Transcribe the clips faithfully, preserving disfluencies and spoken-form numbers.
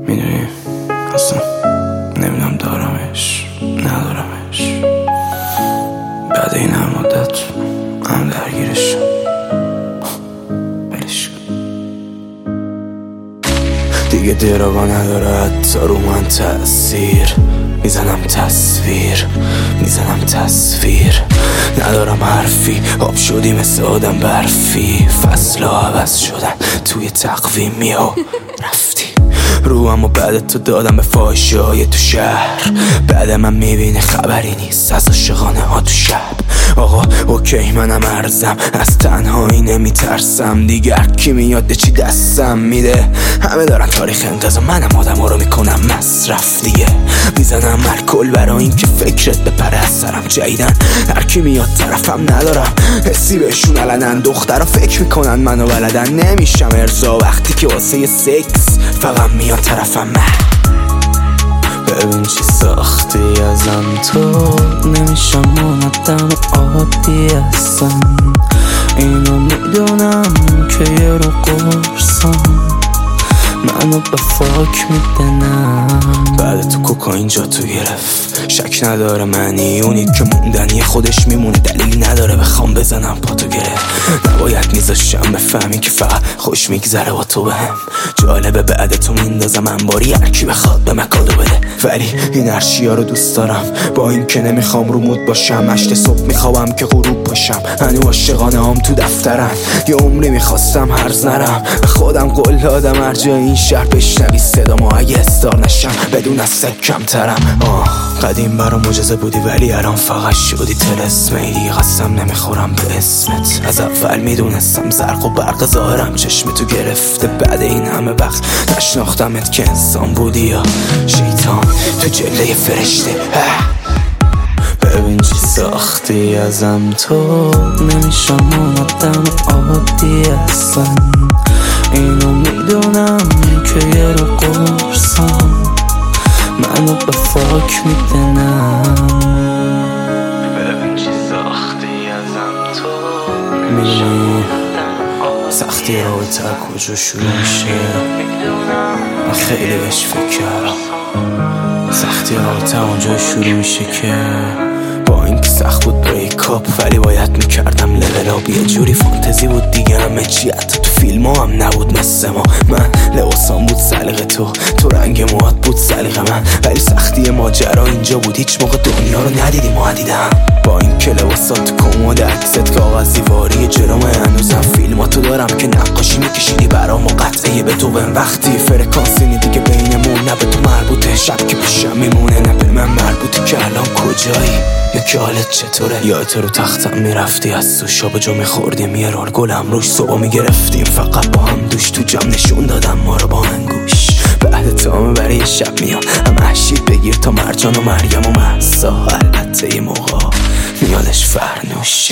میدونی اصلا نمیدونم دارمش ندارمش. بعد این هم مدت هم درگیرش بلش دیگه دراغا نداره حتی رو من تأثیر. میزنم تصویر میزنم تصویر ندارم حرفی. آب شدی مثل آدم برفی. فصلها عوض شدن توی تقویمی ها رفتی رو. اما بعد تو دادم به فاحشه های تو شهر. بعد من میبینه خبری نیست از عاشقانه ها تو شب. آقا اوکی منم ارزم از تنهایی نمیترسم دیگه. کی میاد چی دستم میده. همه دارن تاریخ انتظار منم آدم ها رو میکنم مصرف دیگه. میزنم الکل برای این که فکرت بپره از سرم. جدیدن هر کی میاد طرفم ندارم حسی بهشون علنن. دخترها فکر میکنن منو بلدن. نمیشم ارضا وقتی که واسه سکس فقط میاد طرفم. من ببین چی ساختی ازم تو. نمیشم اون آدم عادی اصلا. اینو میدونم که یه رو قرصم منو به فاک میدنم. بعد تو کوکائین جا تو گرفت. شک نداره منی اونی که موندنی خودش میمونه. دلیلی نداره بخوام بزنم پاتو گرفت. نباید میذاشم بفهمی که فقط خوش میگذره با تو بهم. جالبه بعد تو میندازم انباری هرکی بخواد به مکادو بده. ولی این ارشیا رو دوست دارم با این که نمیخوام رو مود باشم. هشت صبح میخوام که غروب باشم. هنو عاشقانه هم تو دفترن. یه عمری میخواستم هرز نرم. به خودم قول دادم هر جای این شهر بشنوی صدامو اگه استار نشم بدون از سگ کمترم. آه قدیم برام معجزه بودی ولی الان فقط شدی طلسم. دیگه قسم نمیخورم به اسمت. از اول میدونستم زرق و برق ظاهرم چشم تو گرفته. بعد این همه وقت نشناختمت که انسان بودی یا شیطان تو جلوه فرشته. ببین چی ساختی ازم تو. نمیشم اون آدم عادی اصلا. اینو میدونم که یه رو قرصم منو به فاک میدنم. ببین چی ساختی ازم تو. میدونی سختی رابطه کجا شروع میشه. من خیلی بهش فکر کردم. سختی رابطه اونجا شروع میشه که با این که سخت بود بریکاپ ولی باید میکردم لول آپ. یه جوری فانتزی بود دیگه همه چی حتی تو فیلم ها هم نبود مثل ما. من لباسام بود سلیقه تو تو رنگ موهات بود سلیقه من. ولی سختی ماجرا اینجا بود هیچ موقع دنیا رو ندیدیم و ندیدم. با این که لباسات تو کمد عکست کاغذ دیواری جلومه. هنوزم فیلماتو دارم که نقاشی میکشیدی برام و قطعه به تو. بهم وقتی فرکانسی دیگه بینمون نه به تو مربوطه. شب که پیشم میمونه نه به من مربوطه که الان کجایی یا که حالت چطوره. یادت رو تختم میرفتی از سوشا به جا میخوردیم یه رول گلم روش صبح میگرفتیم فقط با هم دوش. تو جمع نشون دادم ما رو با انگوش. بعد تامه برای شب میام هم احشید بگیر تا مرجان و مریم و محسا. البته یه موقع میادش فرنوشه.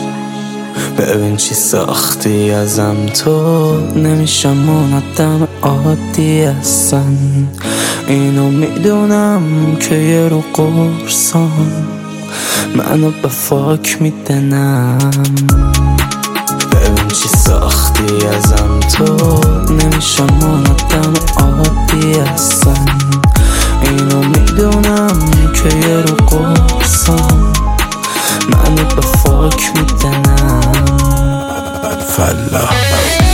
ببین چی ساختی ازم تو. نمیشم اون آدم عادی اصلا. اینو میدونم که یه رو قرصم منو به فاک میدنم. ببین چی ساختی ازم تو. نمیشم اون آدم عادی اصلا. اینو میدونم که یه رو قرصم منو به فاک میدنم. فلا